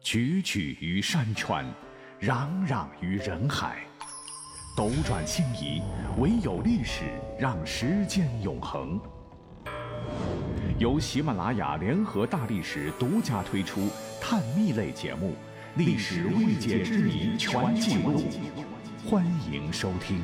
踽踽于山川，攘攘于人海。斗转星移，唯有历史让时间永恒。由喜马拉雅联合大历史独家推出探秘类节目《历史未解之谜全记录》，欢迎收听。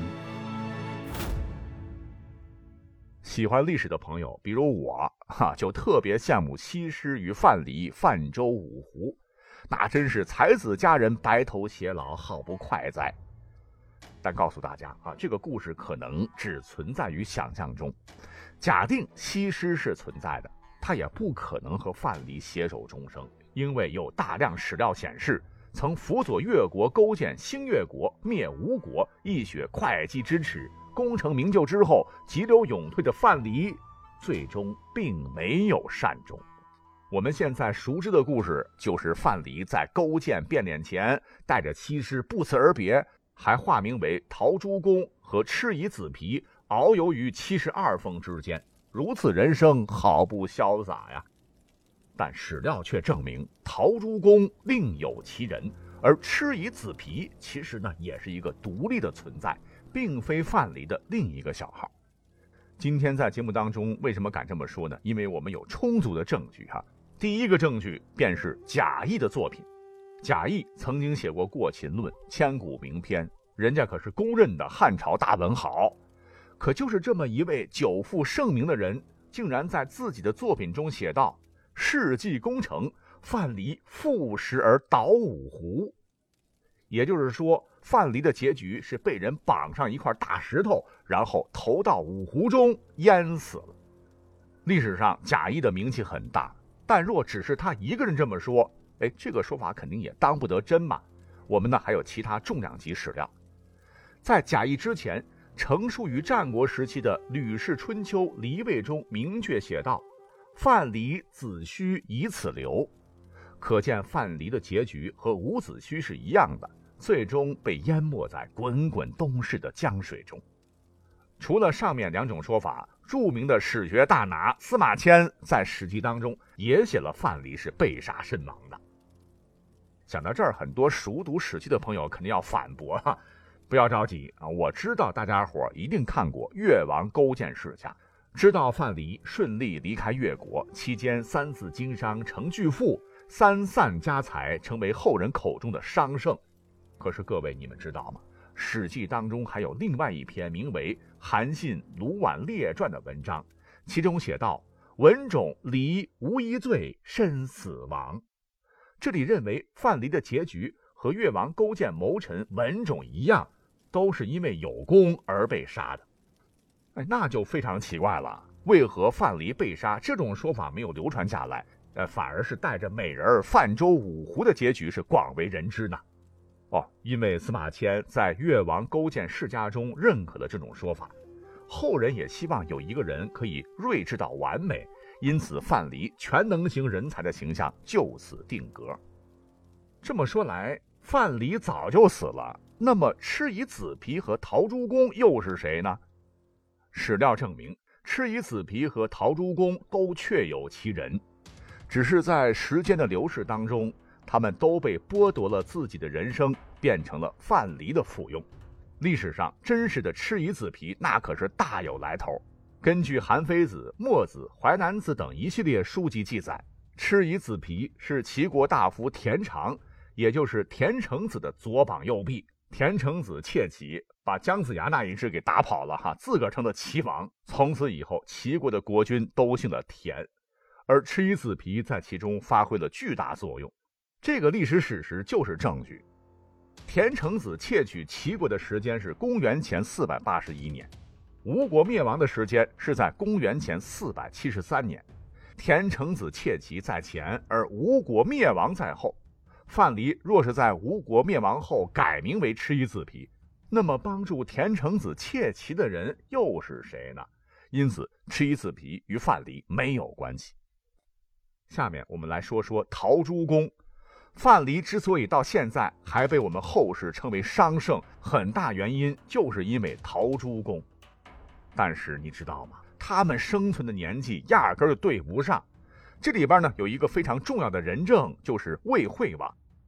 喜欢历史的朋友，比如我就特别羡慕西施与范蠡泛舟五湖，那真是才子佳人，白头偕老，好不快哉。但告诉大家这个故事可能只存在于想象中。假定西施是存在的，她也不可能和范蠡携手终生，因为有大量史料显示，曾辅佐越国勾践兴越国，灭吴国，一雪会稽之耻，功成名就之后急流勇退的范蠡最终并没有善终。我们现在熟知的故事就是范蠡在勾践变脸前带着西施不辞而别，还化名为陶朱公，和蚩夷子皮遨游于72峰之间，如此人生好不潇洒呀。但史料却证明陶朱公另有其人，而蚩夷子皮其实呢也是一个独立的存在，并非范蠡的另一个小号。今天在节目当中为什么敢这么说呢？因为我们有充足的证据第一个证据便是贾谊的作品。贾谊曾经写过《过秦论》，千古名篇，人家可是公认的汉朝大文豪。可就是这么一位久负盛名的人，竟然在自己的作品中写道：事迹功成，范蠡负石而倒五湖。也就是说，范蠡的结局是被人绑上一块大石头，然后投到五湖中淹死了。历史上贾谊的名气很大，但若只是他一个人这么说，这个说法肯定也当不得真嘛。我们呢还有其他重量级史料。在贾谊之前，成书于战国时期的《吕氏春秋·离位》中明确写道：范蠡子虚以此流。可见范蠡的结局和伍子胥是一样的，最终被淹没在滚滚东逝的江水中。除了上面两种说法，著名的史学大拿司马迁在《史记》当中也写了范蠡是被杀身亡的。想到这儿，很多熟读史记的朋友肯定要反驳不要着急我知道大家伙一定看过越王勾践世家，知道范蠡顺利离开越国，期间三次经商成巨富，三散家财，成为后人口中的商圣。可是各位，你们知道吗？史记当中还有另外一篇名为《韩信卢绾列传》的文章，其中写道：文种离无一罪，身死亡。这里认为范蠡的结局和越王勾践谋臣文种一样，都是因为有功而被杀的。那就非常奇怪了，为何范蠡被杀这种说法没有流传下来，反而是带着美人泛舟五湖的结局是广为人知呢？因为司马迁在越王勾践世家中认可了这种说法，后人也希望有一个人可以睿智到完美，因此范蠡全能型人才的形象就此定格。这么说来，范蠡早就死了，那么蚩夷子皮和陶朱公又是谁呢？史料证明，蚩夷子皮和陶朱公都确有其人，只是在时间的流逝当中，他们都被剥夺了自己的人生，变成了范蠡的附庸。历史上真实的蚩夷子皮那可是大有来头。根据韩非子、墨子、淮南子等一系列书籍记载，蚩夷子皮是齐国大夫田常，也就是田成子的左膀右臂。田成子窃齐，把姜子牙那一支给打跑了自个儿成了齐王。从此以后，齐国的国君都姓了田，而蚩夷子皮在其中发挥了巨大作用。这个历史史实就是证据。田成子窃取齐国的时间是公元前481年，吴国灭亡的时间是在公元前473年。田成子窃齐在前，而吴国灭亡在后。范蠡若是在吴国灭亡后改名为蚩夷子皮，那么帮助田成子窃齐的人又是谁呢？因此蚩夷子皮与范蠡没有关系。下面我们来说说陶朱公。范蠡之所以到现在还被我们后世称为商圣，很大原因就是因为陶朱公。但是你知道吗？他们生存的年纪压根儿对不上。这里边呢有一个非常重要的人证，就是魏惠王。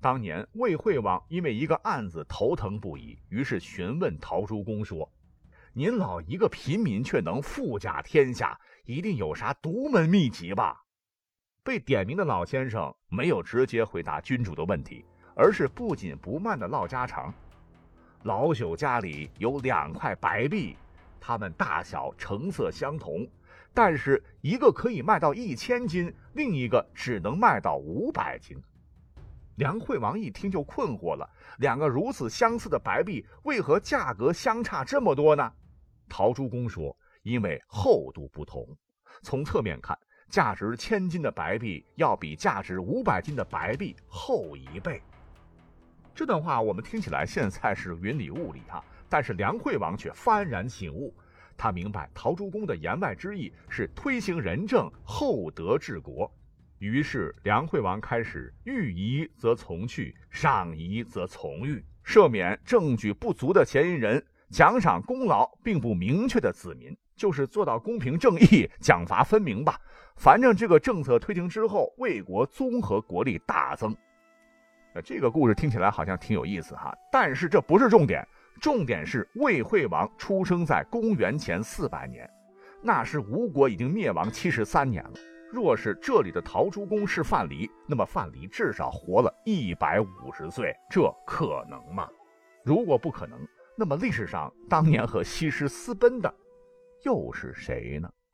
当年魏惠王因为一个案子头疼不已，于是询问陶朱公说：“您老一个平民却能富甲天下，一定有啥独门秘籍吧？”被点名的老先生没有直接回答君主的问题，而是不紧不慢地唠家常。老朽家里有2块白璧，它们大小成色相同，但是一个可以卖到1000斤，另一个只能卖到500斤。梁惠王一听就困惑了，2个如此相似的白璧，为何价格相差这么多呢？陶朱公说，因为厚度不同，从侧面看，价值1000斤的白璧要比价值500斤的白璧厚1倍。这段话我们听起来现在是云里雾里但是梁惠王却幡然醒悟，他明白陶朱公的言外之意是推行仁政，厚德治国。于是梁惠王开始欲疑则从去，赏疑则从欲，赦免证据不足的嫌疑人，奖赏功劳并不明确的子民，就是做到公平正义，奖罚分明吧。反正这个政策推行之后，魏国综合国力大增。这个故事听起来好像挺有意思但是这不是重点，重点是魏惠王出生在公元前400年，那时吴国已经灭亡73年了。若是这里的陶朱公是范蠡，那么范蠡至少活了150岁，这可能吗？如果不可能，那么历史上当年和西施私奔的又是谁呢？